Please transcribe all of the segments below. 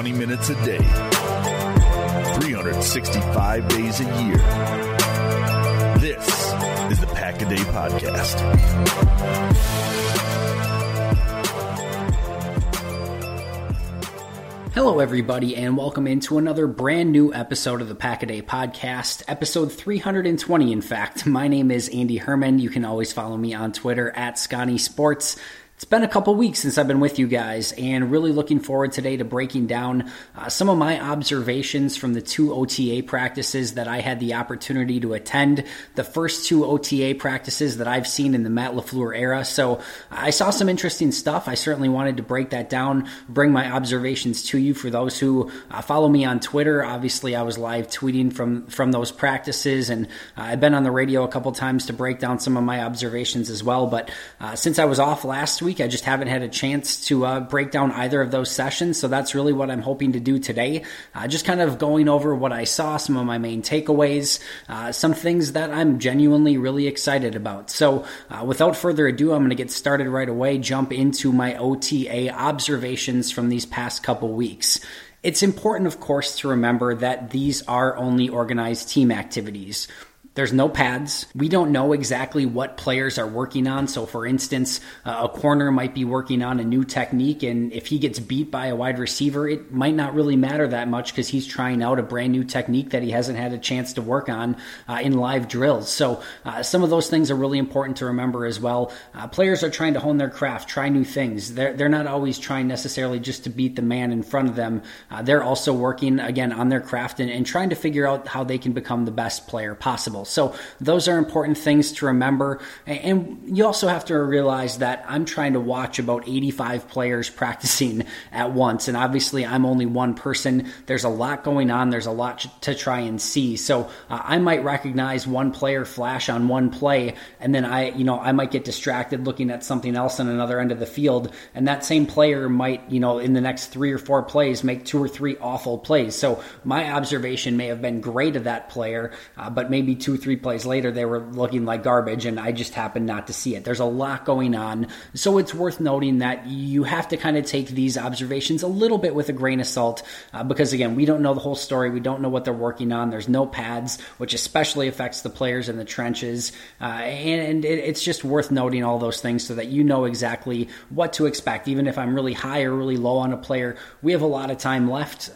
20 minutes a day, 365 days a year. This is the Pack-A-Day Podcast. Hello, everybody, and welcome into another brand new episode of the Pack-A-Day Podcast, episode 320, in fact. My name is Andy Herman. You can always follow me on Twitter at Scotty Sports. It's been a couple weeks since I've been with you guys, and really looking forward today to breaking down some of my observations from the two OTA practices that I had the opportunity to attend, the first two OTA practices that I've seen in the Matt LaFleur era. So I saw some interesting stuff. I certainly wanted to break that down, bring my observations to you. For those who follow me on Twitter, obviously I was live tweeting from those practices, and I've been on the radio a couple times to break down some of my observations as well. But since I was off last week, I just haven't had a chance to break down either of those sessions, so that's really what I'm hoping to do today. Just kind of going over what I saw, some of my main takeaways, some things that I'm genuinely really excited about. So without further ado, I'm going to get started right away, jump into my OTA observations from these past couple weeks. It's important, of course, to remember that these are only organized team activities. There's no pads. We don't know exactly what players are working on. So, for instance, a corner might be working on a new technique, and if he gets beat by a wide receiver, it might not really matter that much because he's trying out a brand new technique that he hasn't had a chance to work on in live drills. So, some of those things are really important to remember as well. Players are trying to hone their craft, try new things. They're not always trying necessarily just to beat the man in front of them. They're also working, again, on their craft and trying to figure out how they can become the best player possible. So those are important things to remember. And you also have to realize that I'm trying to watch about 85 players practicing at once. And obviously I'm only one person. There's a lot going on. There's a lot to try and see. So I might recognize one player flash on one play, and then I might get distracted looking at something else on another end of the field. And that same player might, in the next 3 or 4 plays, make 2 or 3 awful plays. So my observation may have been great of that player, but maybe 2 or 3 plays later they were looking like garbage and I just happened not to see it. There's a lot going on. So it's worth noting that you have to kind of take these observations a little bit with a grain of salt because, again, we don't know the whole story. We don't know what they're working on. There's no pads, which especially affects the players in the trenches. And it's just worth noting all those things so that you know exactly what to expect. Even if I'm really high or really low on a player, we have a lot of time left.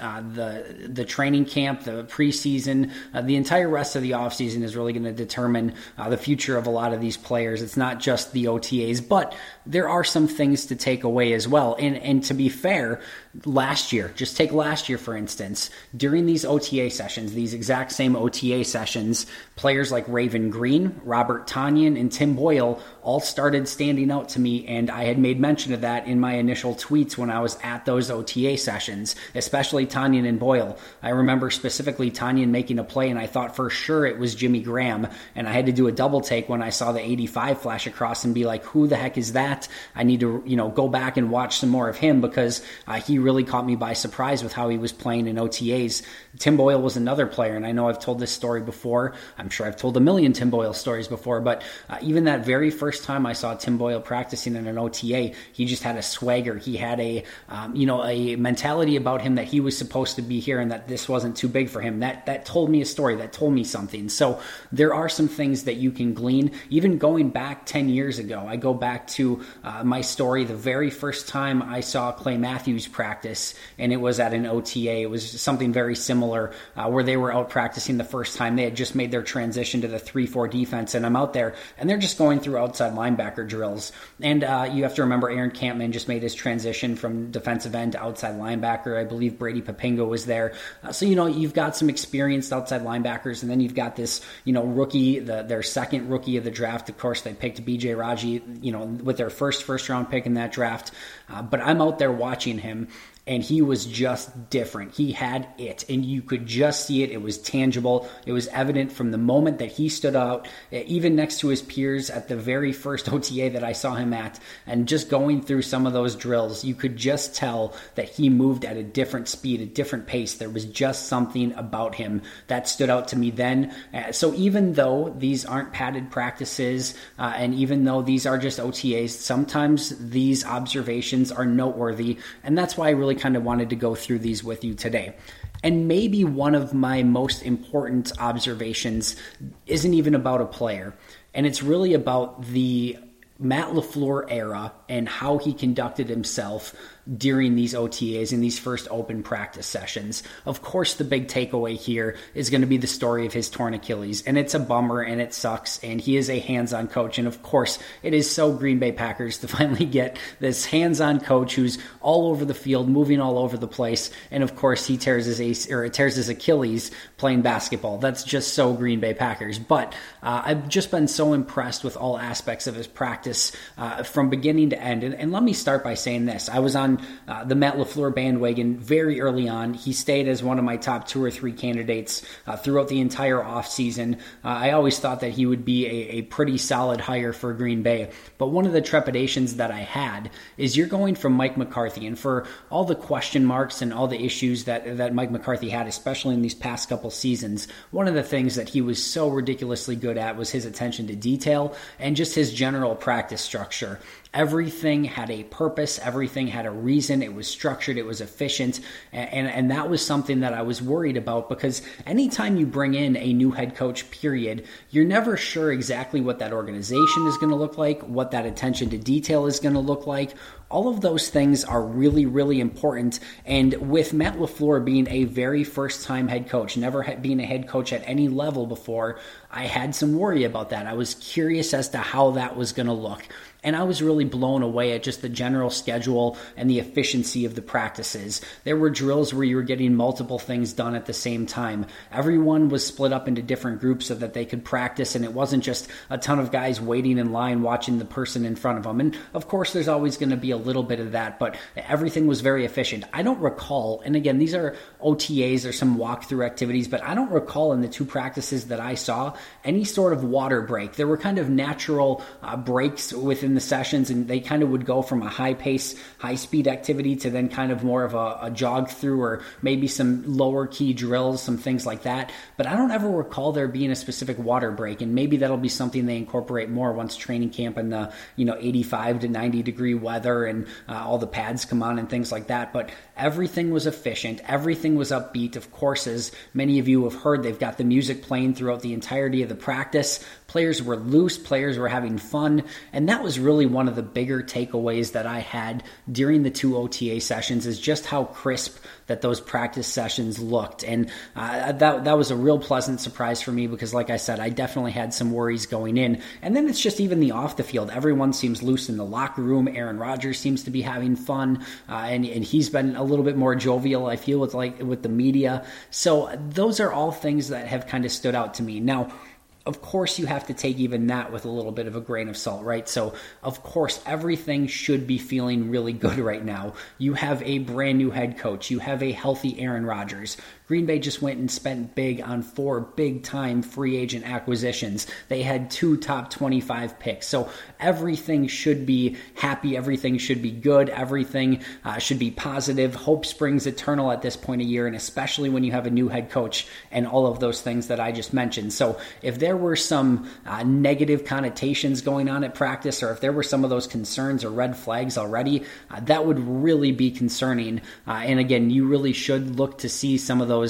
The training camp, the preseason, the entire rest of the offseason is really going to determine the future of a lot of these players. It's not just the OTAs, but there are some things to take away as well. And to be fair, last year, just take last year for instance, during these OTA sessions, these exact same OTA sessions, players like Raven Green, Robert Tonyan, and Tim Boyle all started standing out to me, and I had made mention of that in my initial tweets when I was at those OTA sessions, especially Tonyan and Boyle. I remember specifically Tonyan making a play, and I thought for sure it was Jimmy Graham, and I had to do a double take when I saw the 85 flash across and be like, who the heck is that? I need to go back and watch some more of him because he really caught me by surprise with how he was playing in OTAs. Tim Boyle was another player, and I know I've told this story before. I'm sure I've told a million Tim Boyle stories before, but even that very first time I saw Tim Boyle practicing in an OTA, he just had a swagger. He had a mentality about him that he was supposed to be here and that this wasn't too big for him. That told me a story. That told me something. So there are some things that you can glean. Even going back 10 years ago, I go back to my story, the very first time I saw Clay Matthews practice, and it was at an OTA. It was something very similar where they were out practicing the first time. They had just made their transition to the 3-4 defense, and I'm out there, and they're just going through outside linebacker drills. And you have to remember Aaron Campman just made his transition from defensive end to outside linebacker. I believe Brady Papinga was there. So, you've got some experienced outside linebackers, and then you've got this, rookie, their second rookie of the draft. Of course, they picked BJ Raji, with their first round pick in that draft. But I'm out there watching him, and he was just different. He had it, and you could just see it. It was tangible. It was evident from the moment that he stood out, even next to his peers at the very first OTA that I saw him at, and just going through some of those drills, you could just tell that he moved at a different speed, a different pace. There was just something about him that stood out to me then. So even though these aren't padded practices, and even though these are just OTAs, sometimes these observations are noteworthy, and that's why I really kind of wanted to go through these with you today. And maybe one of my most important observations isn't even about a player, and it's really about the Matt LaFleur era and how he conducted himself during these OTAs and these first open practice sessions. Of course, the big takeaway here is going to be the story of his torn Achilles, and it's a bummer and it sucks, and he is a hands-on coach, and of course, it is so Green Bay Packers to finally get this hands-on coach who's all over the field, moving all over the place, and of course, he tears his Achilles playing basketball. That's just so Green Bay Packers, but I've just been so impressed with all aspects of his practice from beginning to end, and let me start by saying this. I was on the Matt LaFleur bandwagon very early on. He stayed as one of my top 2 or 3 candidates throughout the entire offseason. I always thought that he would be a pretty solid hire for Green Bay. But one of the trepidations that I had is you're going from Mike McCarthy, and for all the question marks and all the issues that Mike McCarthy had, especially in these past couple seasons, one of the things that he was so ridiculously good at was his attention to detail and just his general practice structure. Everything had a purpose. Everything had a reason. It was structured. It was efficient. And that was something that I was worried about, because anytime you bring in a new head coach, period, you're never sure exactly what that organization is going to look like, what that attention to detail is going to look like. All of those things are really, really important. And with Matt LaFleur being a very first-time head coach, never being a head coach at any level before, I had some worry about that. I was curious as to how that was going to look. And I was really blown away at just the general schedule and the efficiency of the practices. There were drills where you were getting multiple things done at the same time. Everyone was split up into different groups so that they could practice, and it wasn't just a ton of guys waiting in line watching the person in front of them. And of course, there's always going to be a little bit of that, but everything was very efficient. I don't recall, and again, these are OTAs or some walkthrough activities, but I don't recall in the 2 practices that I saw any sort of water break. There were kind of natural breaks within the sessions, and they kind of would go from a high pace, high speed activity to then kind of more of a jog through, or maybe some lower key drills, some things like that. But I don't ever recall there being a specific water break, and maybe that'll be something they incorporate more once training camp and the 85 to 90 degree weather and all the pads come on and things like that. But everything was efficient. Everything was upbeat. Of course, as many of you have heard, they've got the music playing throughout the entirety of the practice. Players were loose. Players were having fun. And that was really one of the bigger takeaways that I had during the 2 OTA sessions, is just how crisp that those practice sessions looked. And that was a real pleasant surprise for me, because like I said, I definitely had some worries going in. And then it's just even the off the field. Everyone seems loose in the locker room. Aaron Rodgers seems to be having fun. And he's been a little bit more jovial, I feel, with the media. So those are all things that have kind of stood out to me. Now, of course, you have to take even that with a little bit of a grain of salt, right? So, of course, everything should be feeling really good right now. You have a brand new head coach. You have a healthy Aaron Rodgers. Green Bay just went and spent big on 4 big-time free agent acquisitions. They had 2 top 25 picks. So everything should be happy. Everything should be good. Everything should be positive. Hope springs eternal at this point of year, and especially when you have a new head coach and all of those things that I just mentioned. So if there were some negative connotations going on at practice, or if there were some of those concerns or red flags already, that would really be concerning. And again, you really should look to see some of those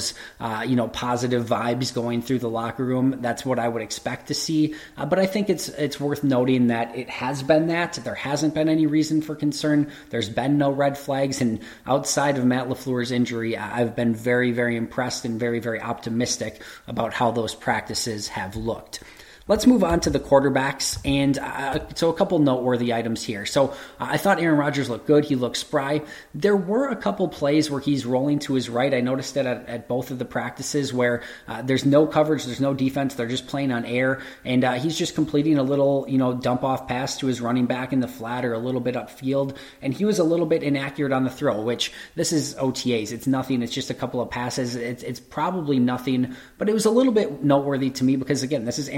positive vibes going through the locker room. That's what I would expect to see. But I think it's worth noting that it has been that. There hasn't been any reason for concern. There's been no red flags. And outside of Matt LaFleur's injury, I've been very, very impressed and very, very optimistic about how those practices have looked. Let's move on to the quarterbacks, and so a couple noteworthy items here. So I thought Aaron Rodgers looked good. He looked spry. There were a couple plays where he's rolling to his right. I noticed that at both of the practices where there's no coverage, there's no defense, they're just playing on air, and he's just completing a little dump-off pass to his running back in the flat or a little bit upfield, and he was a little bit inaccurate on the throw, which this is OTAs. It's nothing. It's just a couple of passes. It's probably nothing, but it was a little bit noteworthy to me because, again, this is Aaron Rodgers.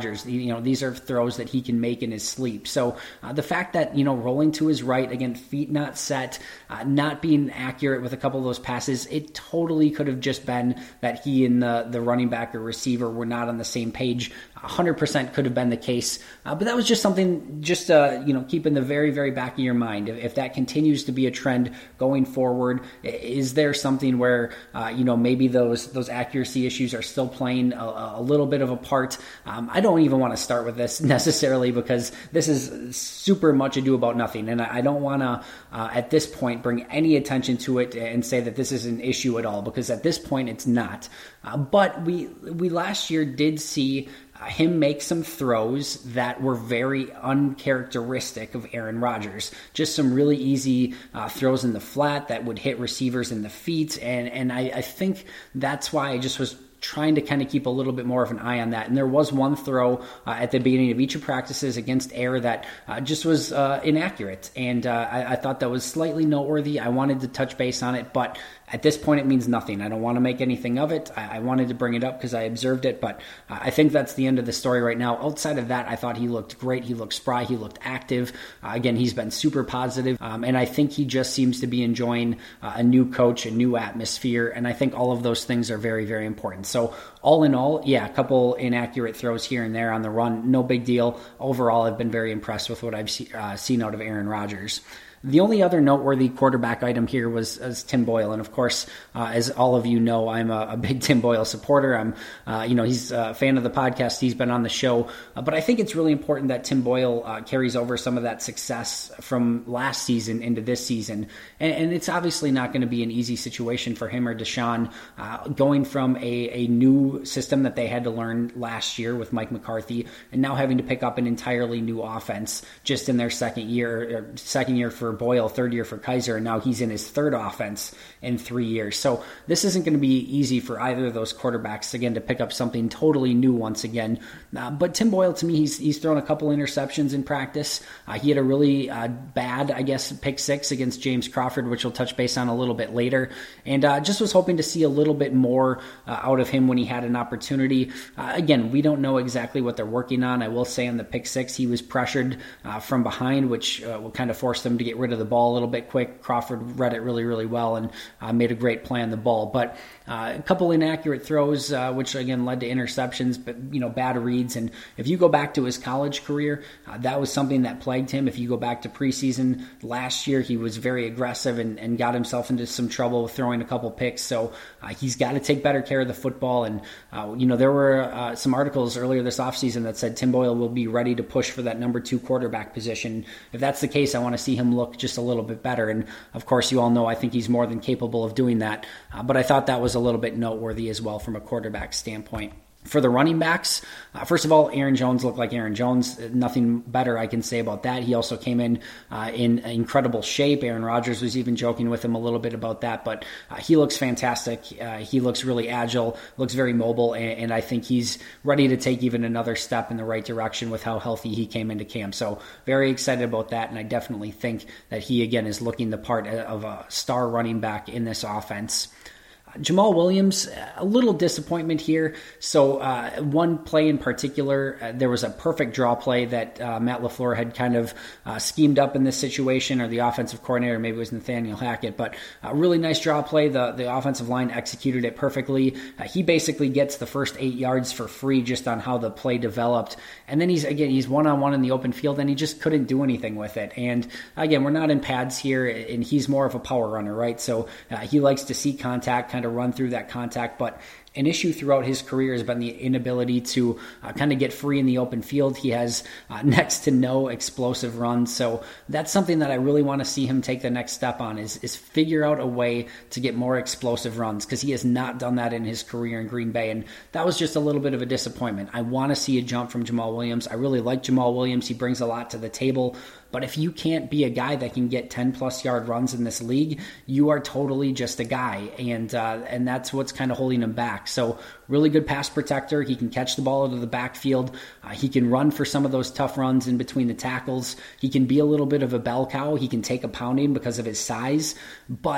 Rodgers. These are throws that he can make in his sleep. So the fact that, rolling to his right, again, feet not set, not being accurate with a couple of those passes, it totally could have just been that he and the running back or receiver were not on the same page. 100% could have been the case. But that was just something, keep in the very, very back of your mind. If that continues to be a trend going forward, is there something where, maybe those accuracy issues are still playing a little bit of a part? I don't even want to start with this necessarily because this is super much ado about nothing. And I don't want to, at this point, bring any attention to it and say that this is an issue at all, because at this point it's not. But we last year did see him make some throws that were very uncharacteristic of Aaron Rodgers. Just some really easy throws in the flat that would hit receivers in the feet. And I think that's why I just was trying to kind of keep a little bit more of an eye on that. And there was one throw at the beginning of each of practices against Air that just was inaccurate. And I thought that was slightly noteworthy. I wanted to touch base on it, but at this point, it means nothing. I don't want to make anything of it. I wanted to bring it up because I observed it, but I think that's the end of the story right now. Outside of that, I thought he looked great. He looked spry. He looked active. Again, he's been super positive, and I think he just seems to be enjoying a new coach, a new atmosphere, and I think all of those things are very, very important. So all in all, a couple inaccurate throws here and there on the run. No big deal. Overall, I've been very impressed with what I've seen out of Aaron Rodgers. The only other noteworthy quarterback item here was Tim Boyle. And of course, as all of you know, I'm a big Tim Boyle supporter. He's a fan of the podcast. He's been on the show. But I think it's really important that Tim Boyle carries over some of that success from last season into this season. And it's obviously not going to be an easy situation for him or Deshaun going from a new system that they had to learn last year with Mike McCarthy and now having to pick up an entirely new offense just in their second year for Boyle, third year for Kaiser, and now he's in his third offense in 3 years. So this isn't going to be easy for either of those quarterbacks, again, to pick up something totally new once again. But Tim Boyle, to me, he's thrown a couple interceptions in practice. He had a really bad, pick six against James Crawford, which we'll touch base on a little bit later. And just was hoping to see a little bit more out of him when he had an opportunity. Again, we don't know exactly what they're working on. I will say on the pick six, he was pressured from behind, which will kind of force them to get rid of the ball a little bit quick. Crawford read it really, really well and made a great play on the ball. But a couple inaccurate throws, which again led to interceptions, but bad reads. And if you go back to his college career, that was something that plagued him. If you go back to preseason last year, he was very aggressive and got himself into some trouble throwing a couple picks. So he's got to take better care of the football. And there were some articles earlier this offseason that said Tim Boyle will be ready to push for that number 2 quarterback position. If that's the case, I want to see him look just a little bit better. And of course, you all know I think he's more than capable of doing that. But I thought that was a little bit noteworthy as well from a quarterback standpoint. For the running backs, first of all, Aaron Jones looked like Aaron Jones. Nothing better I can say about that. He also came in incredible shape. Aaron Rodgers was even joking with him a little bit about that, but he looks fantastic. He looks really agile, looks very mobile, and I think he's ready to take even another step in the right direction with how healthy he came into camp. So very excited about that, and I definitely think that he, again, is looking the part of a star running back in this offense. Jamal Williams, a little disappointment here. So one play in particular, there was a perfect draw play that Matt LaFleur had kind of schemed up in this situation, or the offensive coordinator, maybe it was Nathaniel Hackett, but a really nice draw play. The offensive line executed it perfectly. He basically gets the first 8 yards for free just on how the play developed. And then he's one-on-one in the open field, and he just couldn't do anything with it. And again, we're not in pads here, and he's more of a power runner, right? So he likes to see contact, kind of run through that contact, but an issue throughout his career has been the inability to kind of get free in the open field. He has next to no explosive runs, so that's something that I really want to see him take the next step on is figure out a way to get more explosive runs, because he has not done that in his career in Green Bay, and that was just a little bit of a disappointment. I want to see a jump from Jamal Williams. I really like Jamal Williams. He brings a lot to the table. But if you can't be a guy that can get 10-plus yard runs in this league, you are totally just a guy, and that's what's kind of holding him back. So really good pass protector. He can catch the ball out of the backfield. He can run for some of those tough runs in between the tackles. He can be a little bit of a bell cow. He can take a pounding because of his size, but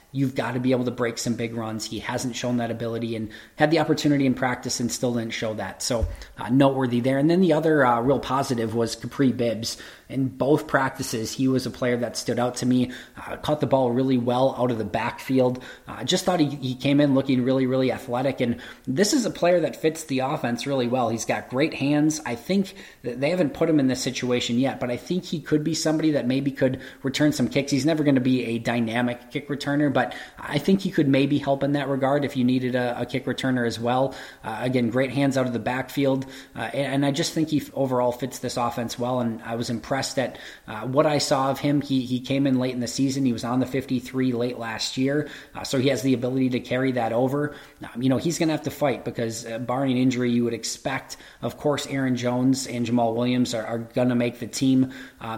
you've got to be able to break some big runs. He hasn't shown that ability and had the opportunity in practice and still didn't show that. So noteworthy there. And then the other real positive was Kapri Bibbs. In both practices, he was a player that stood out to me, caught the ball really well out of the backfield. Just thought he came in looking really, really athletic. And this is a player that fits the offense really well. He's got great hands. I think that they haven't put him in this situation yet, but I think he could be somebody that maybe could return some kicks. He's never going to be a dynamic kick returner, but I think he could maybe help in that regard if you needed a kick returner as well. Again, great hands out of the backfield. And I just think he overall fits this offense well, and I was impressed at what I saw of him. He came in late in the season. He was on the 53 late last year, so he has the ability to carry that over. He's going to have to fight because barring injury, you would expect, of course, Aaron Jones and Jamal Williams are going to make the team.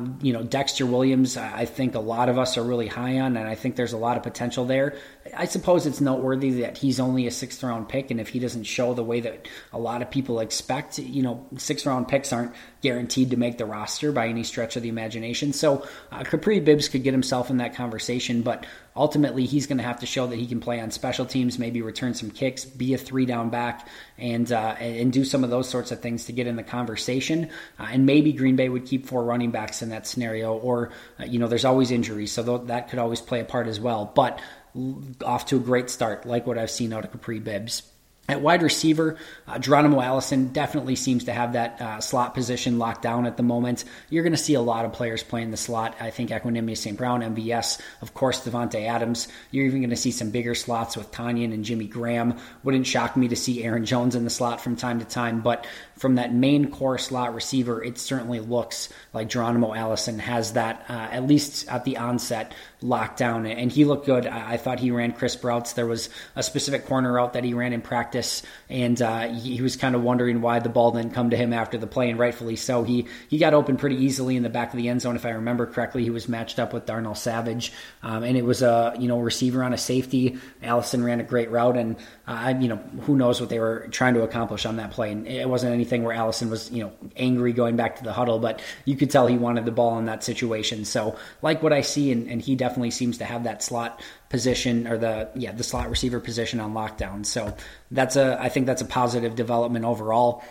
Dexter Williams, I think a lot of us are really high on, and I think there's a lot of potential there. I suppose it's noteworthy that he's only a sixth-round pick, and if he doesn't show the way that a lot of people expect, sixth-round picks aren't guaranteed to make the roster by any stretch of the imagination. So Kapri Bibbs could get himself in that conversation, but ultimately he's going to have to show that he can play on special teams, maybe return some kicks, be a three-down back, and do some of those sorts of things to get in the conversation. And maybe Green Bay would keep 4 running backs in that scenario, or there's always injuries, so that could always play a part as well. But off to a great start, like what I've seen out of Kapri Bibbs. At wide receiver, Geronimo Allison definitely seems to have that slot position locked down at the moment. You're going to see a lot of players playing the slot. I think Equanimeous St. Brown, MVS, of course, Davante Adams. You're even going to see some bigger slots with Tanyan and Jimmy Graham. Wouldn't shock me to see Aaron Jones in the slot from time to time, but from that main core slot receiver, it certainly looks like Geronimo Allison has that, at least at the onset, locked down. And he looked good. I thought he ran crisp routes. There was a specific corner route that he ran in practice, and he was kind of wondering why the ball didn't come to him after the play, and rightfully so. He got open pretty easily in the back of the end zone. If I remember correctly, he was matched up with Darnell Savage, and it was a receiver on a safety. Allison ran a great route, and who knows what they were trying to accomplish on that play. And it wasn't anything where Allison was angry going back to the huddle, but you could tell he wanted the ball in that situation. So like what I see, and he definitely seems to have that slot position, or the slot receiver position on lockdown. So I think that's a positive development overall.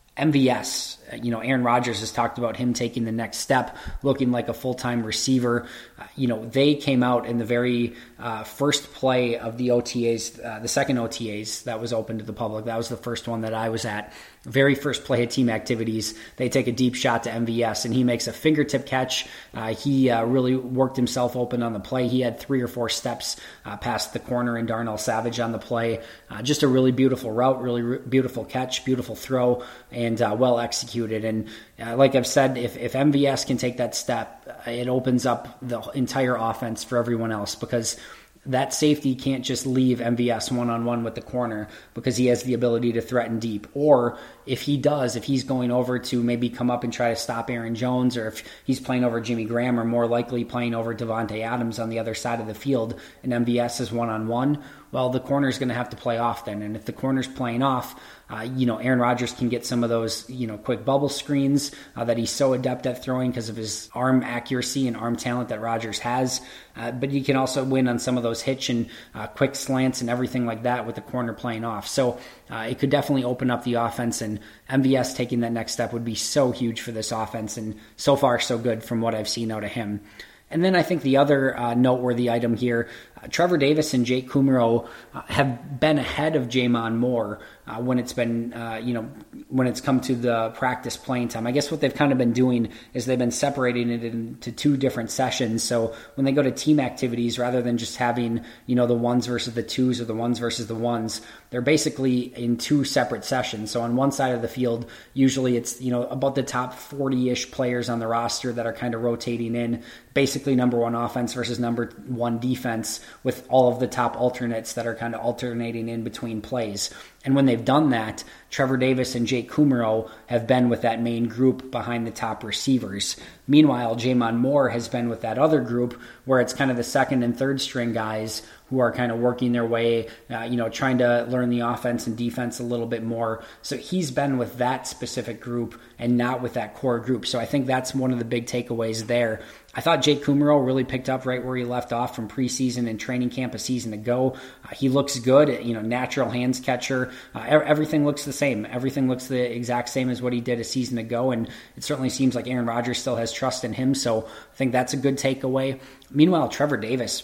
MVS, Aaron Rodgers has talked about him taking the next step, looking like a full-time receiver. They came out in the very first play of the OTAs, the second OTAs that was open to the public. That was the first one that I was at. Very first play of team activities, they take a deep shot to MVS, and he makes a fingertip catch. He really worked himself open on the play. He had 3 or 4 steps past the corner and Darnell Savage on the play. Just a really beautiful route, really beautiful catch, beautiful throw, and well executed. And like I've said, if MVS can take that step, it opens up the entire offense for everyone else, because that safety can't just leave MVS one-on-one with the corner, because he has the ability to threaten deep. Or if he's going over to maybe come up and try to stop Aaron Jones, or if he's playing over Jimmy Graham, or more likely playing over Davante Adams on the other side of the field, and MVS is one-on-one, well, the corner's going to have to play off then. And if the corner's playing off, Aaron Rodgers can get some of those, quick bubble screens that he's so adept at throwing because of his arm accuracy and arm talent that Rodgers has. But he can also win on some of those hitch and quick slants and everything like that with the corner playing off. So it could definitely open up the offense, and MVS taking that next step would be so huge for this offense, and so far so good from what I've seen out of him. And then I think the other noteworthy item here, Trevor Davis and Jake Kumerow have been ahead of J'Mon Moore when it's been, when it's come to the practice playing time. I guess what they've kind of been doing is they've been separating it into 2 different sessions. So when they go to team activities, rather than just having, the ones versus the twos or the ones versus the ones, they're basically in 2 separate sessions. So on one side of the field, usually it's, about the top 40-ish players on the roster that are kind of rotating in, basically number 1 offense versus number 1 defense, with all of the top alternates that are kind of alternating in between plays. And when they've done that, Trevor Davis and Jake Kumerow have been with that main group behind the top receivers. Meanwhile, J'Mon Moore has been with that other group where it's kind of the second and third string guys who are kind of working their way, trying to learn the offense and defense a little bit more. So he's been with that specific group and not with that core group. So I think that's one of the big takeaways there, I thought Jake Kumerow really picked up right where he left off from preseason and training camp a season ago. He looks good, natural hands catcher. Everything looks the same. Everything looks the exact same as what he did a season ago, and it certainly seems like Aaron Rodgers still has trust in him, so I think that's a good takeaway. Meanwhile, Trevor Davis,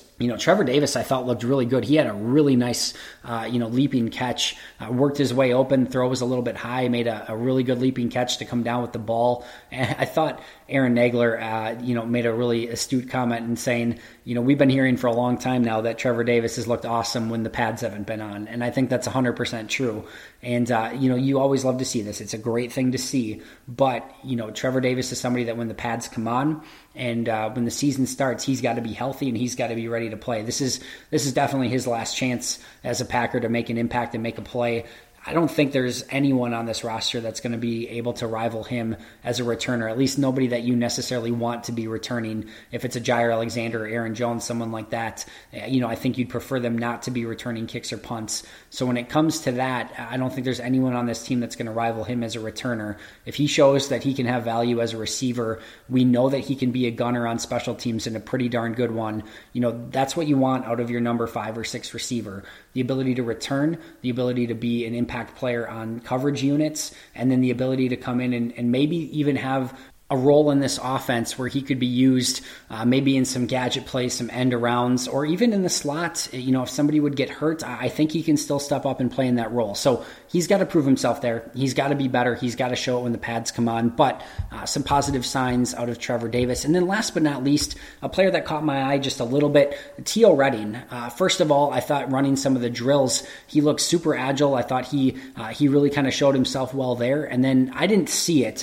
I thought looked really good. He had a really nice, leaping catch, worked his way open, throw was a little bit high, made a really good leaping catch to come down with the ball. And I thought Aaron Nagler, made a really astute comment in saying, we've been hearing for a long time now that Trevor Davis has looked awesome when the pads haven't been on. And I think that's 100% true. And, you always love to see this. It's a great thing to see. But, Trevor Davis is somebody that when the pads come on and when the season starts, he's got to be healthy and he's got to be ready to play. This is definitely his last chance as a Packer to make an impact and make a play. I don't think there's anyone on this roster that's going to be able to rival him as a returner, at least nobody that you necessarily want to be returning. If it's a Jair Alexander or Aaron Jones, someone like that, I think you'd prefer them not to be returning kicks or punts. So when it comes to that, I don't think there's anyone on this team that's going to rival him as a returner. If he shows that he can have value as a receiver, we know that he can be a gunner on special teams and a pretty darn good one. That's what you want out of your number 5 or 6 receiver. The ability to return, the ability to be an impact player on coverage units, and then the ability to come in and maybe even have a role in this offense where he could be used maybe in some gadget plays, some end arounds, or even in the slot. If somebody would get hurt, I think he can still step up and play in that role. So he's got to prove himself there. He's got to be better. He's got to show it when the pads come on. But some positive signs out of Trevor Davis. And then last but not least, a player that caught my eye just a little bit, Theo Redding. First of all, I thought running some of the drills, he looked super agile. I thought he really kind of showed himself well there. And then I didn't see it,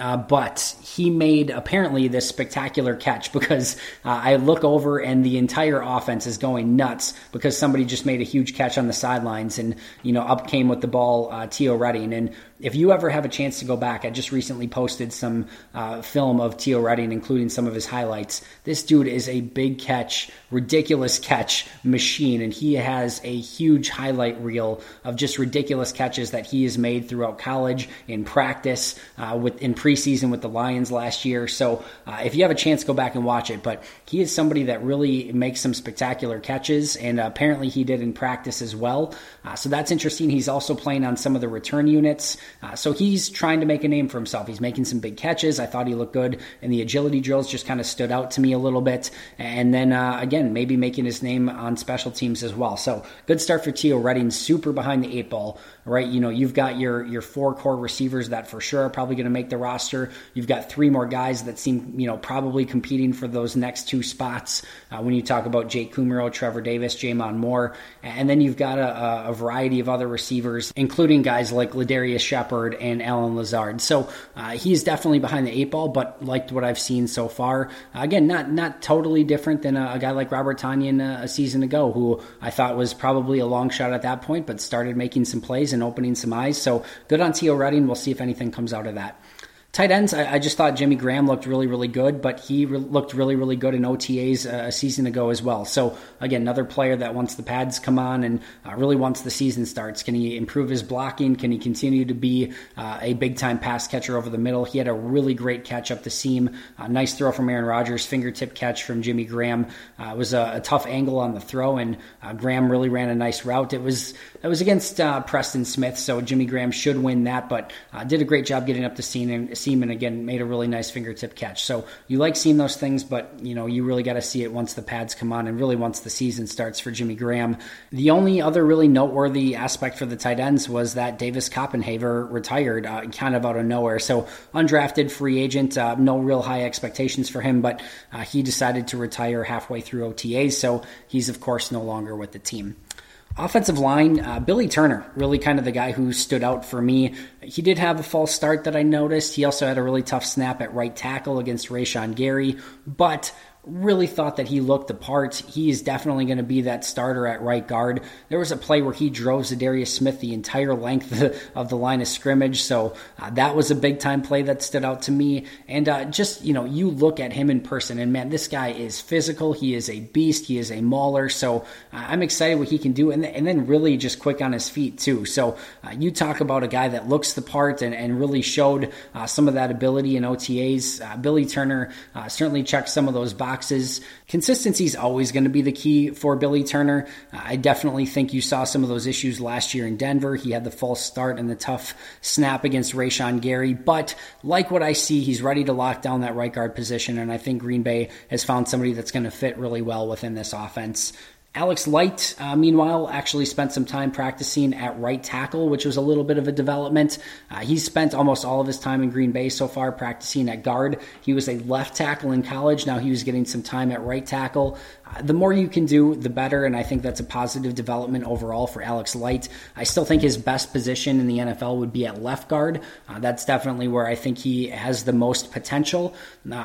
but he made apparently this spectacular catch because I look over and the entire offense is going nuts because somebody just made a huge catch on the sidelines and, up came with the ball Theo Redding. And if you ever have a chance to go back, I just recently posted some film of Theo Redding, including some of his highlights. This dude is a big catch, ridiculous catch machine, and he has a huge highlight reel of just ridiculous catches that he has made throughout college, in practice, in preseason with the Lions last year. So if you have a chance, go back and watch it. But he is somebody that really makes some spectacular catches, and apparently he did in practice as well. So that's interesting. He's also playing on some of the return units. So he's trying to make a name for himself. He's making some big catches. I thought he looked good, and the agility drills just kind of stood out to me a little bit. And then, again, maybe making his name on special teams as well. So good start for Theo Redding, super behind the 8 ball, right? You've got your 4 core receivers that for sure are probably going to make the roster. You've got 3 more guys that seem, probably competing for those next 2 spots when you talk about Jake Kumerow, Trevor Davis, Jamon Moore. And then you've got a variety of other receivers, including guys like Ladarius Shepard and Allen Lazard. So he's definitely behind the 8 ball, but liked what I've seen so far. Again, not totally different than a guy like Robert Tonyan a season ago, who I thought was probably a long shot at that point, but started making some plays and opening some eyes. So good on Theo Redding. We'll see if anything comes out of that. Tight ends, I just thought Jimmy Graham looked really, really good, but he looked really, really good in OTAs a season ago as well. So, again, another player that once the pads come on and really once the season starts, can he improve his blocking? Can he continue to be a big-time pass catcher over the middle? He had a really great catch up the seam. Nice throw from Aaron Rodgers, fingertip catch from Jimmy Graham. It was a tough angle on the throw, and Graham really ran a nice route. It was against Preston Smith, so Jimmy Graham should win that, but did a great job getting up the seam and again made a really nice fingertip catch. So you like seeing those things, but you really got to see it once the pads come on and really once the season starts for Jimmy Graham. The only other really noteworthy aspect for the tight ends was that Davis Koppenhaver retired kind of out of nowhere. So undrafted free agent, no real high expectations for him, but he decided to retire halfway through OTAs, so he's of course no longer with the team. Offensive line, Billy Turner, really kind of the guy who stood out for me. He did have a false start that I noticed. He also had a really tough snap at right tackle against Rashawn Gary, but really thought that he looked the part. He is definitely going to be that starter at right guard. There was a play where he drove Zadarius Smith the entire length of the line of scrimmage, so that was a big-time play that stood out to me. And you look at him in person, and man, this guy is physical. He is a beast. He is a mauler, so I'm excited what he can do, and then really just quick on his feet, too. So you talk about a guy that looks the part and really showed some of that ability in OTAs. Billy Turner certainly checked some of those boxes. Consistency is always going to be the key for Billy Turner. I definitely think you saw some of those issues last year in Denver. He had the false start and the tough snap against Rashawn Gary, but like what I see, he's ready to lock down that right guard position, and I think Green Bay has found somebody that's going to fit really well within this offense. Alex Light, meanwhile, actually spent some time practicing at right tackle, which was a little bit of a development. He's spent almost all of his time in Green Bay so far practicing at guard. He was a left tackle in college. Now he was getting some time at right tackle. The more you can do, the better, and I think that's a positive development overall for Alex Light. I still think his best position in the NFL would be at left guard. That's definitely where I think he has the most potential.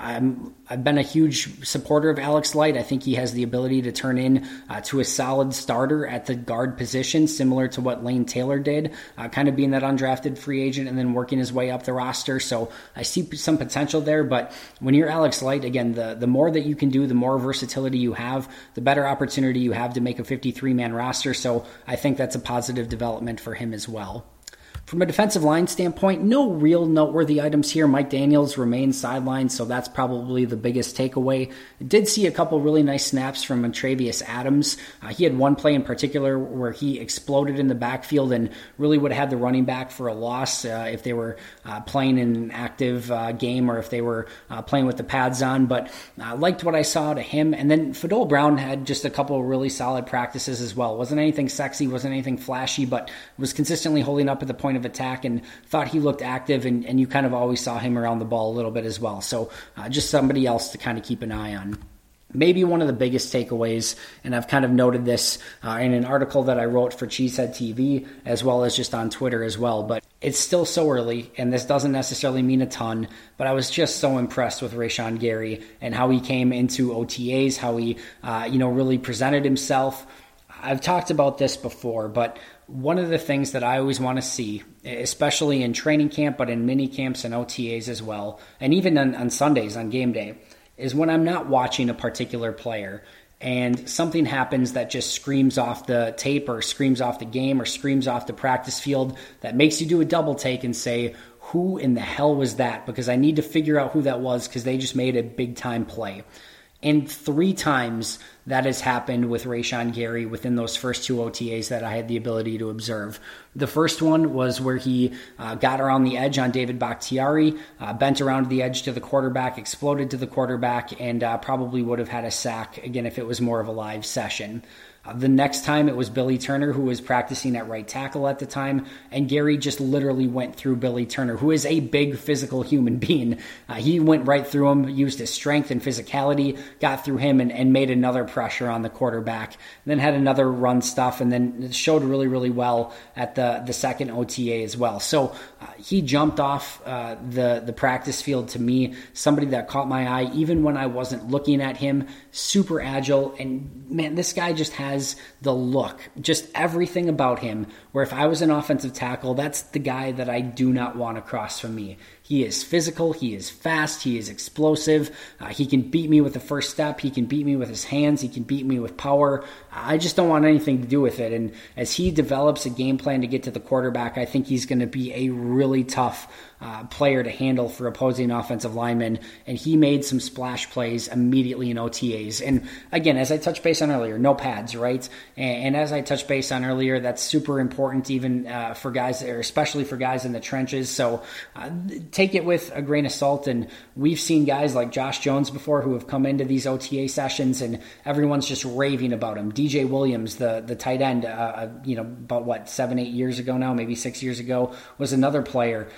I've been a huge supporter of Alex Light. I think he has the ability to turn in to a solid starter at the guard position, similar to what Lane Taylor did, kind of being that undrafted free agent and then working his way up the roster. So I see some potential there, but when you're Alex Light, again, the more that you can do, the more versatility you have, the better opportunity you have to make a 53-man roster. So I think that's a positive development for him as well. From a defensive line standpoint, no real noteworthy items here. Mike Daniels remains sidelined, so that's probably the biggest takeaway. Did see a couple really nice snaps from Montravius Adams. He had one play in particular where he exploded in the backfield and really would have had the running back for a loss if they were playing in an active game or if they were playing with the pads on, but liked what I saw to him. And then Fadol Brown had just a couple of really solid practices as well. Wasn't anything sexy, wasn't anything flashy, but was consistently holding up at the point of attack and thought he looked active, and you kind of always saw him around the ball a little bit as well. So just somebody else to kind of keep an eye on. Maybe one of the biggest takeaways, and I've kind of noted this in an article that I wrote for Cheesehead TV, as well as just on Twitter as well, but it's still so early, and this doesn't necessarily mean a ton, but I was just so impressed with Rashawn Gary and how he came into OTAs, how he really presented himself. I've talked about this before, but one of the things that I always want to see, especially in training camp, but in mini camps and OTAs as well, and even on Sundays on game day, is when I'm not watching a particular player and something happens that just screams off the tape or screams off the game or screams off the practice field that makes you do a double take and say, who in the hell was that? Because I need to figure out who that was because they just made a big time play. And 3 times that has happened with Rashawn Gary within those first 2 OTAs that I had the ability to observe. The first one was where he got around the edge on David Bakhtiari, bent around the edge to the quarterback, exploded to the quarterback, and probably would have had a sack, again, if it was more of a live session. The next time it was Billy Turner, who was practicing at right tackle at the time, and Gary just literally went through Billy Turner, who is a big physical human being. He went right through him, used his strength and physicality, got through him, and made another pressure on the quarterback, and then had another run stuff, and then showed really, really well at the second OTA as well. So he jumped off the practice field to me, somebody that caught my eye, even when I wasn't looking at him, super agile, and man, this guy just has the look, just everything about him, where if I was an offensive tackle, that's the guy that I do not want across from me. He is physical, he is fast, he is explosive, he can beat me with the first step, he can beat me with his hands, he can beat me with power. I just don't want anything to do with it, and as he develops a game plan to get to the quarterback, I think he's going to be a really tough player to handle for opposing offensive linemen, and he made some splash plays immediately in OTAs. And again, as I touched base on earlier, no pads, right? And as I touched base on earlier, that's super important even for guys, or especially for guys in the trenches. So take it with a grain of salt, and we've seen guys like Josh Jones before who have come into these OTA sessions, and everyone's just raving about him. DJ Williams, the tight end, about 7-8 years ago now, maybe 6 years ago, was another player that came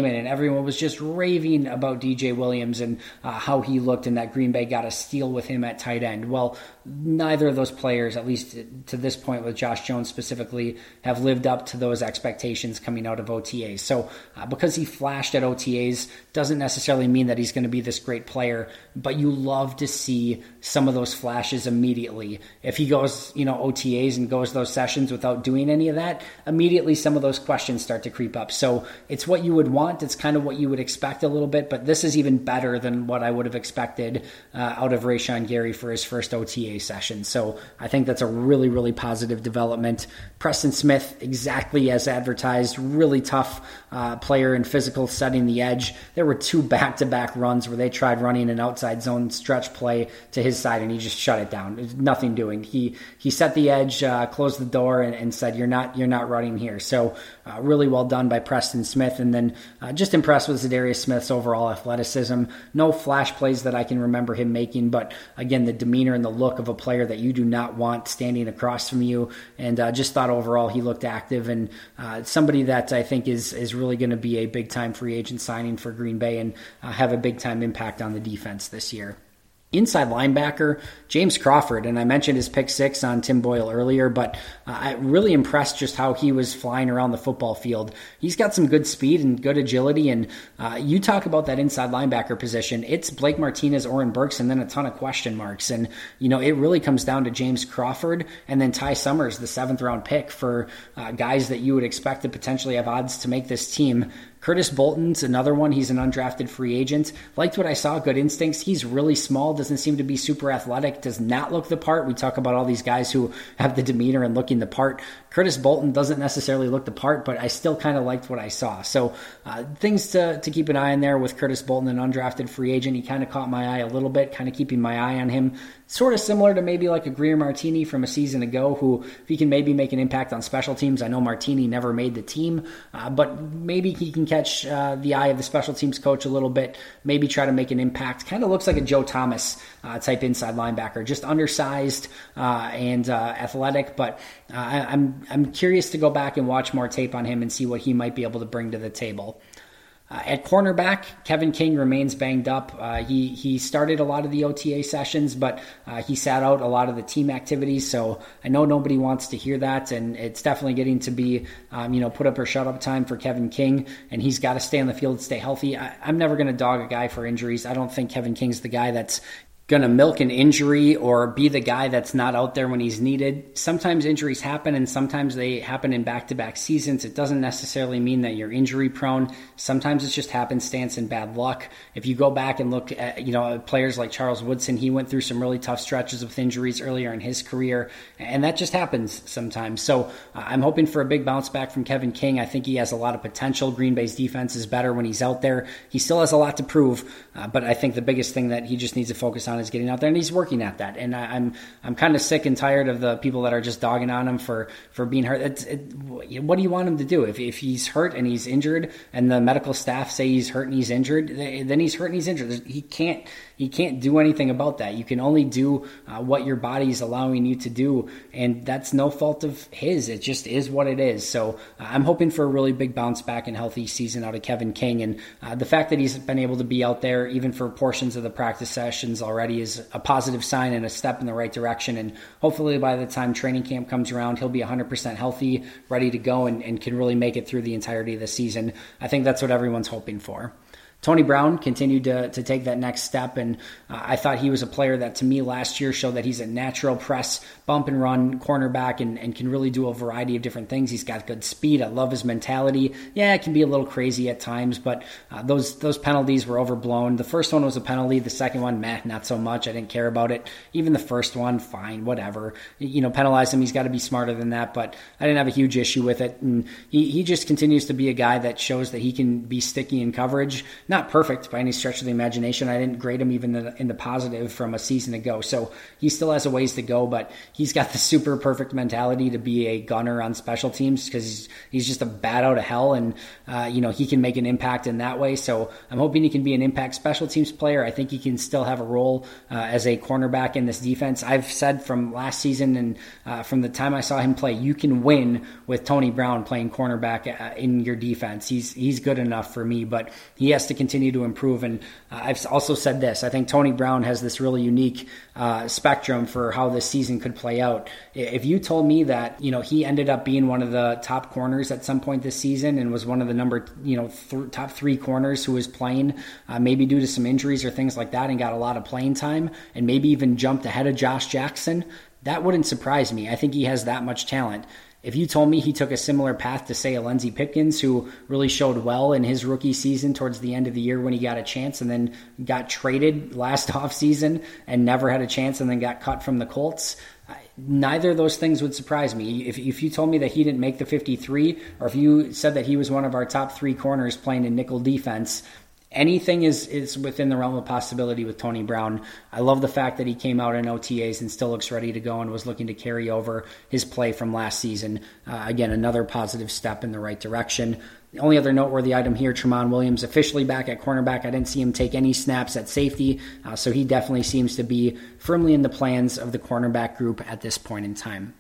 in, and everyone was just raving about DJ Williams and how he looked, and that Green Bay got a steal with him at tight end. Well, neither of those players, at least to this point with Josh Jones specifically, have lived up to those expectations coming out of OTAs. So because he flashed at OTAs doesn't necessarily mean that he's going to be this great player, but you love to see some of those flashes immediately. If he goes, OTAs and goes those sessions without doing any of that, immediately some of those questions start to creep up. So it's what you would want. It's kind of what you would expect a little bit, but this is even better than what I would have expected out of Rashawn Gary for his first OTA session. So I think that's a really, really positive development. Preston Smith, exactly as advertised, really tough player and physical, setting the edge. There were 2 back-to-back runs where they tried running an outside zone stretch play to his side, and he just shut it down. There's nothing doing. He set the edge, closed the door, and said, "You're not running here." So really well done by Preston Smith, and then just impressed with Zadarius Smith's overall athleticism. No flash plays that I can remember him making, but again, the demeanor and the look of a player that you do not want standing across from you, and just thought overall he looked active, and somebody that I think is really going to be a big-time free agent signing for Green Bay and have a big-time impact on the defense this year. Inside linebacker, James Crawford, and I mentioned his pick 6 on Tim Boyle earlier, but I really impressed just how he was flying around the football field. He's got some good speed and good agility, and you talk about that inside linebacker position. It's Blake Martinez, Oren Burks, and then a ton of question marks. And, it really comes down to James Crawford and then Ty Summers, the 7th-round pick for guys that you would expect to potentially have odds to make this team. Curtis Bolton's another one. He's an undrafted free agent. Liked what I saw, good instincts. He's really small, doesn't seem to be super athletic, does not look the part. We talk about all these guys who have the demeanor and looking the part. Curtis Bolton doesn't necessarily look the part, but I still kind of liked what I saw. So things to keep an eye on there with Curtis Bolton, an undrafted free agent. He kind of caught my eye a little bit, kind of keeping my eye on him. Sort of similar to maybe like a Greer Martini from a season ago, who if he can maybe make an impact on special teams. I know Martini never made the team, but maybe he can catch the eye of the special teams coach a little bit, maybe try to make an impact. Kind of looks like a Joe Thomas type inside linebacker, just undersized and athletic, but I'm curious to go back and watch more tape on him and see what he might be able to bring to the table. At cornerback, Kevin King remains banged up. He started a lot of the OTA sessions, but he sat out a lot of the team activities, so I know nobody wants to hear that, and it's definitely getting to be put up or shut up time for Kevin King, and he's got to stay on the field, stay healthy. I'm never going to dog a guy for injuries. I don't think Kevin King's the guy that's going to milk an injury or be the guy that's not out there when he's needed. Sometimes injuries happen, and sometimes they happen in back-to-back seasons. It doesn't necessarily mean that you're injury prone. Sometimes it's just happenstance and bad luck. If you go back and look at players like Charles Woodson, he went through some really tough stretches with injuries earlier in his career, and that just happens sometimes. So I'm hoping for a big bounce back from Kevin King. I think he has a lot of potential. Green Bay's defense is better when he's out there. He still has a lot to prove, but I think the biggest thing that he just needs to focus on is getting out there, and he's working at that. And I'm kind of sick and tired of the people that are just dogging on him for being hurt. What do you want him to do? If he's hurt and he's injured, and the medical staff say he's hurt and he's injured, then he's hurt and he's injured. He can't do anything about that. You can only do what your body is allowing you to do, and that's no fault of his. It just is what it is. So I'm hoping for a really big bounce back and healthy season out of Kevin King, and the fact that he's been able to be out there even for portions of the practice sessions already is a positive sign and a step in the right direction, and hopefully by the time training camp comes around, he'll be 100% healthy, ready to go, and can really make it through the entirety of the season. I think that's what everyone's hoping for. Tony Brown continued to take that next step, and I thought he was a player that to me last year showed that he's a natural press, bump and run cornerback and can really do a variety of different things. He's got good speed. I love his mentality. Yeah, it can be a little crazy at times, but those penalties were overblown. The first one was a penalty. The second one, not so much. I didn't care about it. Even the first one, fine, whatever. Penalize him. He's got to be smarter than that, but I didn't have a huge issue with it. And he just continues to be a guy that shows that he can be sticky in coverage. not perfect by any stretch of the imagination. I didn't grade him even in the positive from a season ago. So he still has a ways to go, but he's got the super perfect mentality to be a gunner on special teams because he's just a bat out of hell, and he can make an impact in that way. So I'm hoping he can be an impact special teams player. I think he can still have a role as a cornerback in this defense. I've said from last season and from the time I saw him play, you can win with Tony Brown playing cornerback in your defense. He's good enough for me, but he has to continue to improve. And I've also said this, I think Tony Brown has this really unique spectrum for how this season could play out. If you told me that, he ended up being one of the top corners at some point this season and was one of the top 3 corners who was playing, maybe due to some injuries or things like that, and got a lot of playing time and maybe even jumped ahead of Josh Jackson, that wouldn't surprise me. I think he has that much talent. If you told me he took a similar path to, say, Alenzi Pipkins, who really showed well in his rookie season towards the end of the year when he got a chance and then got traded last offseason and never had a chance and then got cut from the Colts, neither of those things would surprise me. If you told me that he didn't make the 53, or if you said that he was one of our top 3 corners playing in nickel defense, anything is within the realm of possibility with Tony Brown. I love the fact that he came out in OTAs and still looks ready to go and was looking to carry over his play from last season. Again, another positive step in the right direction. The only other noteworthy item here, Tramon Williams officially back at cornerback. I didn't see him take any snaps at safety, so he definitely seems to be firmly in the plans of the cornerback group at this point in time.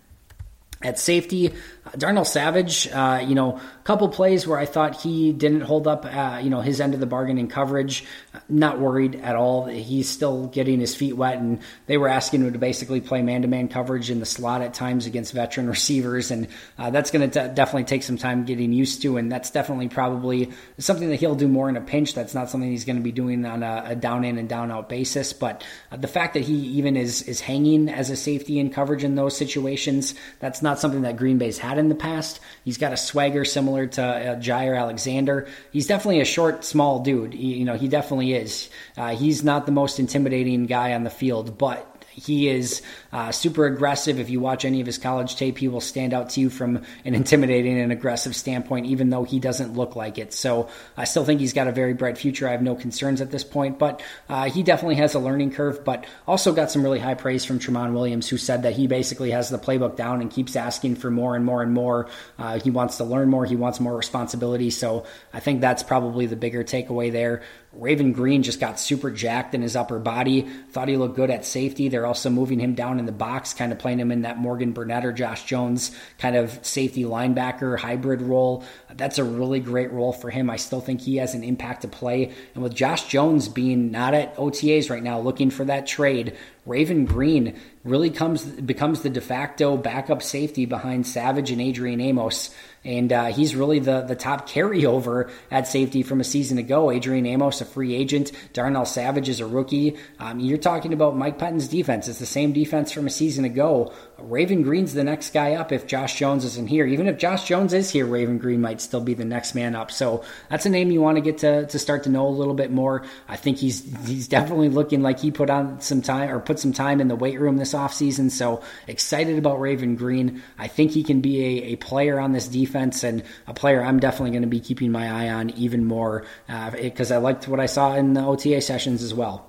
At safety, Darnell Savage, a couple plays where I thought he didn't hold up, his end of the bargain in coverage. Not worried at all. He's still getting his feet wet, and they were asking him to basically play man-to-man coverage in the slot at times against veteran receivers, and that's going to definitely take some time getting used to, and that's definitely probably something that he'll do more in a pinch. That's not something he's going to be doing on a down-in and down-out basis, but the fact that he even is hanging as a safety in coverage in those situations, that's not something that Green Bay's had in the past. He's got a swagger similar to Jair Alexander. He's definitely a short, small dude. He definitely is. He's not the most intimidating guy on the field, but he is super aggressive. If you watch any of his college tape, he will stand out to you from an intimidating and aggressive standpoint, even though he doesn't look like it. So I still think he's got a very bright future. I have no concerns at this point, but he definitely has a learning curve, but also got some really high praise from Tramon Williams, who said that he basically has the playbook down and keeps asking for more and more and more. He wants to learn more. He wants more responsibility. So I think that's probably the bigger takeaway there. Raven Green just got super jacked in his upper body. Thought he looked good at safety. They're also moving him down in the box, kind of playing him in that Morgan Burnett or Josh Jones kind of safety linebacker hybrid role. That's a really great role for him. I still think he has an impact to play. And with Josh Jones being not at OTAs right now, looking for that trade, Raven Green really becomes the de facto backup safety behind Savage and Adrian Amos. And he's really the top carryover at safety from a season ago. Adrian Amos, a free agent. Darnell Savage is a rookie. You're talking about Mike Pettine's defense. It's the same defense from a season ago. Raven Green's the next guy up if Josh Jones isn't here. Even if Josh Jones is here, Raven Green might still be the next man up. So that's a name you want to get to start to know a little bit more. I think he's definitely looking like he put some time in the weight room this offseason. So excited about Raven Green. I think he can be a player on this defense, and a player I'm definitely going to be keeping my eye on even more because I liked what I saw in the OTA sessions as well.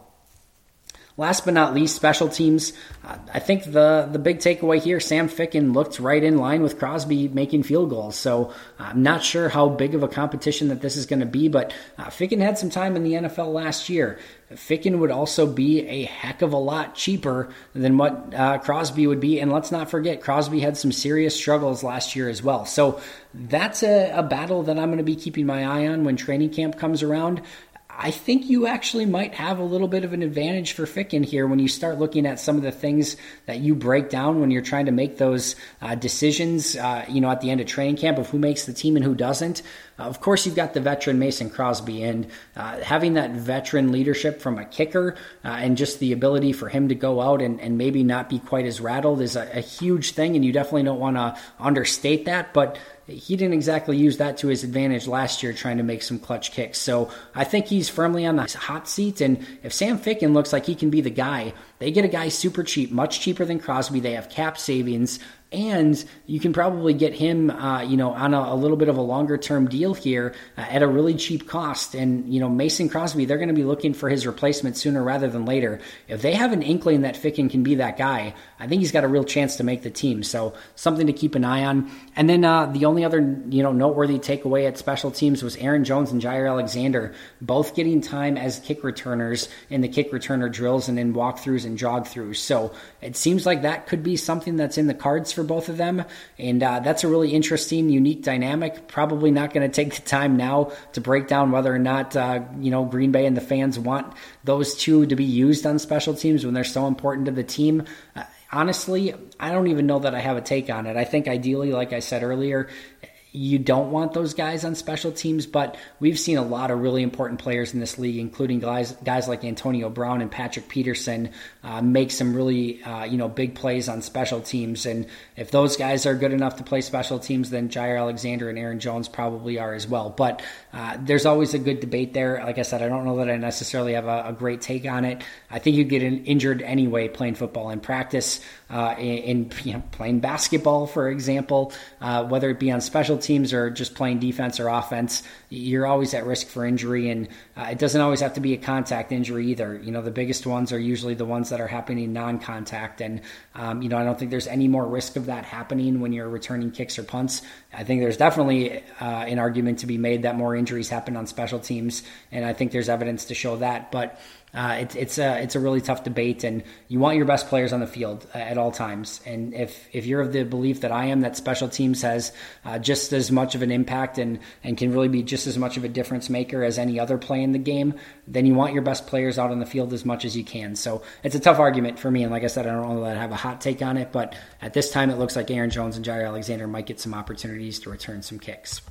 Last but not least, special teams. I think the big takeaway here, Sam Ficken looked right in line with Crosby making field goals. So I'm not sure how big of a competition that this is going to be, but Ficken had some time in the NFL last year. Ficken would also be a heck of a lot cheaper than what Crosby would be. And let's not forget, Crosby had some serious struggles last year as well. So that's a battle that I'm going to be keeping my eye on when training camp comes around. I think you actually might have a little bit of an advantage for Ficken here when you start looking at some of the things that you break down when you're trying to make those decisions, at the end of training camp of who makes the team and who doesn't. Of course, you've got the veteran Mason Crosby, and having that veteran leadership from a kicker and just the ability for him to go out and maybe not be quite as rattled is a huge thing, and you definitely don't want to understate that, but he didn't exactly use that to his advantage last year trying to make some clutch kicks. So I think he's firmly on the hot seat, and if Sam Ficken looks like he can be the guy, they get a guy super cheap, much cheaper than Crosby. They have cap savings. And you can probably get him, on a little bit of a longer-term deal here at a really cheap cost. And, Mason Crosby, they're going to be looking for his replacement sooner rather than later. If they have an inkling that Ficken can be that guy, I think he's got a real chance to make the team. So something to keep an eye on. And then the only other, noteworthy takeaway at special teams was Aaron Jones and Jair Alexander both getting time as kick returners in the kick returner drills and in walkthroughs and jog-throughs. So it seems like that could be something that's in the cards for both of them, and that's a really interesting, unique dynamic. Probably not going to take the time now to break down whether or not Green Bay and the fans want those two to be used on special teams when they're so important to the team. Honestly, I don't even know that I have a take on it. I think ideally, like I said earlier, you don't want those guys on special teams, but we've seen a lot of really important players in this league, including guys like Antonio Brown and Patrick Peterson, make some really big plays on special teams. And if those guys are good enough to play special teams, then Jair Alexander and Aaron Jones probably are as well. But there's always a good debate there. Like I said, I don't know that I necessarily have a great take on it. I think you get injured anyway playing football in practice, in playing basketball, for example, whether it be on special teams or just playing defense or offense, you're always at risk for injury, and it doesn't always have to be a contact injury either. The biggest ones are usually the ones that are happening non-contact, and I don't think there's any more risk of that happening when you're returning kicks or punts. I think there's definitely an argument to be made that more injuries happen on special teams, and I think there's evidence to show that, but it's a really tough debate, and you want your best players on the field at all times. And if you're of the belief that I am, that special teams has just as much of an impact and can really be just as much of a difference maker as any other play in the game, then you want your best players out on the field as much as you can. So it's a tough argument for me, and like I said, I don't know that I have a hot take on it, but at this time it looks like Aaron Jones and Jair Alexander might get some opportunities to return some kicks.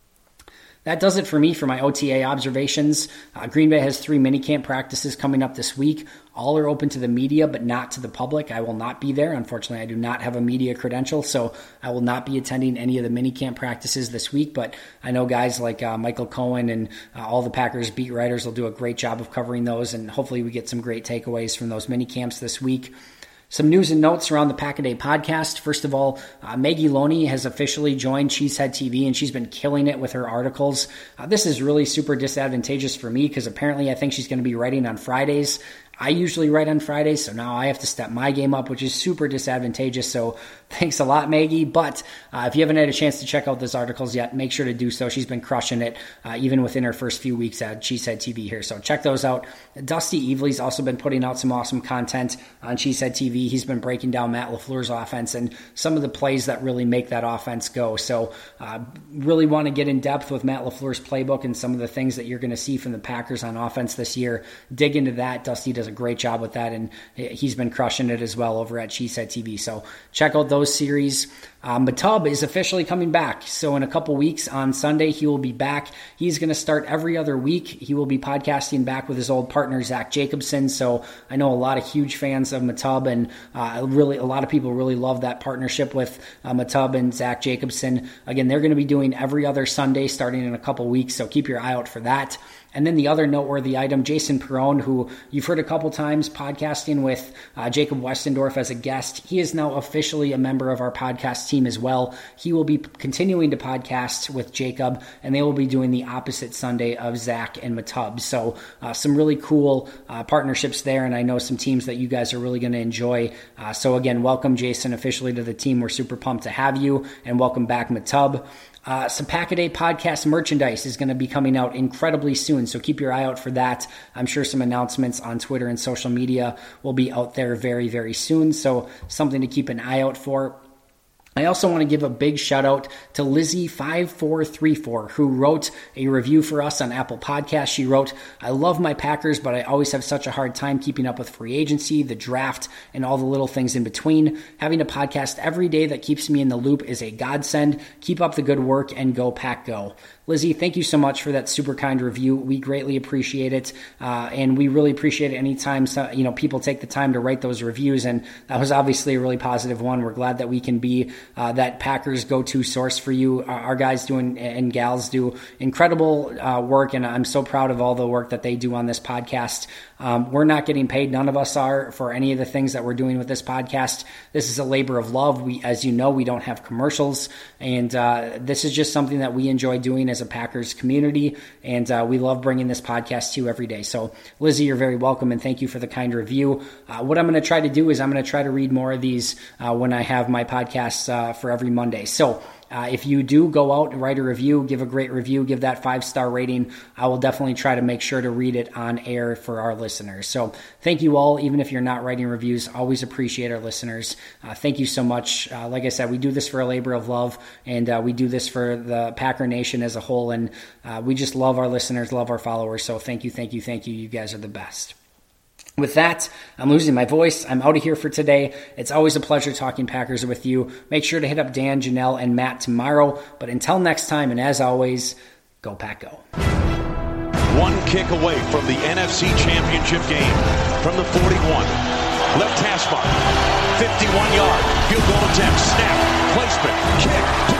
That does it for me for my OTA observations. Green Bay has 3 minicamp practices coming up this week. All are open to the media, but not to the public. I will not be there. Unfortunately, I do not have a media credential, so I will not be attending any of the minicamp practices this week, but I know guys like Michael Cohen and all the Packers beat writers will do a great job of covering those, and hopefully we get some great takeaways from those minicamps this week. Some news and notes around the Pack-A-Day podcast. First of all, Maggie Loney has officially joined Cheesehead TV, and she's been killing it with her articles. This is really super disadvantageous for me because apparently I think she's going to be writing on Fridays. I usually write on Fridays, so now I have to step my game up, which is super disadvantageous. So thanks a lot, Maggie. But if you haven't had a chance to check out those articles yet, make sure to do so. She's been crushing it, even within her first few weeks at Cheesehead TV here. So check those out. Dusty Evely's also been putting out some awesome content on Cheesehead TV. He's been breaking down Matt LaFleur's offense and some of the plays that really make that offense go. So really want to get in depth with Matt LaFleur's playbook and some of the things that you're going to see from the Packers on offense this year. Dig into that. Dusty does a great job with that, and he's been crushing it as well over at Cheesehead TV. So check out those series. Matub is officially coming back. So in a couple weeks on Sunday, he will be back. He's going to start every other week. He will be podcasting back with his old partner, Zach Jacobson. So I know a lot of huge fans of Matub, and really a lot of people really love that partnership with Matub and Zach Jacobson. Again, they're going to be doing every other Sunday starting in a couple weeks. So keep your eye out for that. And then the other noteworthy item, Jason Perrone, who you've heard a couple times podcasting with Jacob Westendorf as a guest. He is now officially a member of our podcast team as well. He will be continuing to podcast with Jacob, and they will be doing the opposite Sunday of Zach and Matub. So some really cool partnerships there, and I know some teams that you guys are really going to enjoy. So again, welcome Jason officially to the team. We're super pumped to have you, and welcome back Matub. Some Pack-A-Day podcast merchandise is going to be coming out incredibly soon, so keep your eye out for that. I'm sure some announcements on Twitter and social media will be out there very, very soon, so something to keep an eye out for. I also want to give a big shout out to Lizzie5434, who wrote a review for us on Apple Podcasts. She wrote, "I love my Packers, but I always have such a hard time keeping up with free agency, the draft, and all the little things in between. Having a podcast every day that keeps me in the loop is a godsend. Keep up the good work and go Pack Go." Lizzie, thank you so much for that super kind review. We greatly appreciate it, and we really appreciate it anytime people take the time to write those reviews, and that was obviously a really positive one. We're glad that we can be that Packers go-to source for you. Our guys and gals do incredible work, and I'm so proud of all the work that they do on this podcast. We're not getting paid. None of us are for any of the things that we're doing with this podcast. This is a labor of love. As you know, we don't have commercials, and this is just something that we enjoy doing as a Packers community, and we love bringing this podcast to you every day. So, Lizzie, you're very welcome, and thank you for the kind review. What I'm going to try to do is I'm going to try to read more of these when I have my podcasts for every Monday. So, if you do go out and write a review, give a great review, give that 5-star rating, I will definitely try to make sure to read it on air for our listeners. So thank you all, even if you're not writing reviews. Always appreciate our listeners. Thank you so much. Like I said, we do this for a labor of love, and we do this for the Packer Nation as a whole, and we just love our listeners, love our followers. So thank you, thank you, thank you. You guys are the best. With that, I'm losing my voice. I'm out of here for today. It's always a pleasure talking Packers with you. Make sure to hit up Dan, Janelle, and Matt tomorrow. But until next time, and as always, go Pack Go. One kick away from the NFC Championship game from the 41. Left hash mark. 51-yard field goal attempt. Snap. Placement. Kick.